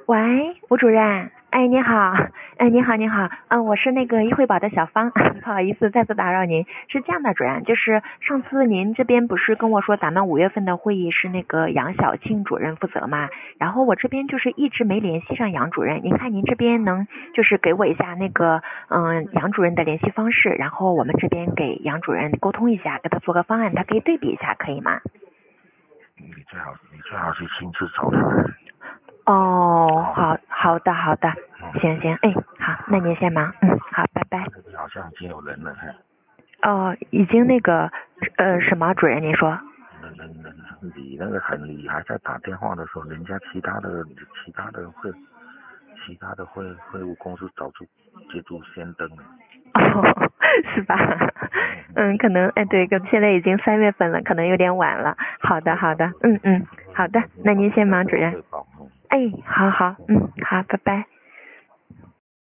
喂，吴主任，哎，你好，哎，你好，你好，我是那个医惠宝的小芳，不好意思再次打扰您。是这样的，主任，就是上次您这边不是跟我说咱们5月份的会议是那个杨晓庆主任负责嘛？然后我这边就是一直没联系上杨主任，您看您这边能就是给我一下那个杨主任的联系方式，然后我们这边给杨主任沟通一下，给他做个方案，他可以对比一下，可以吗？ 你最好去亲自找他。 哦，好的，行，哎，好，那您先忙，好，拜拜。 这里好像已经有人了， 哦，已经那个什么主任您说？ 你那个你还在打电话的时候，人家其他的会务公司接住先登了。 哦，是吧？可能对，现在已经3月份了，可能有点晚了。好的，好的，好的，那您先忙，主任。哎，好，好，拜拜。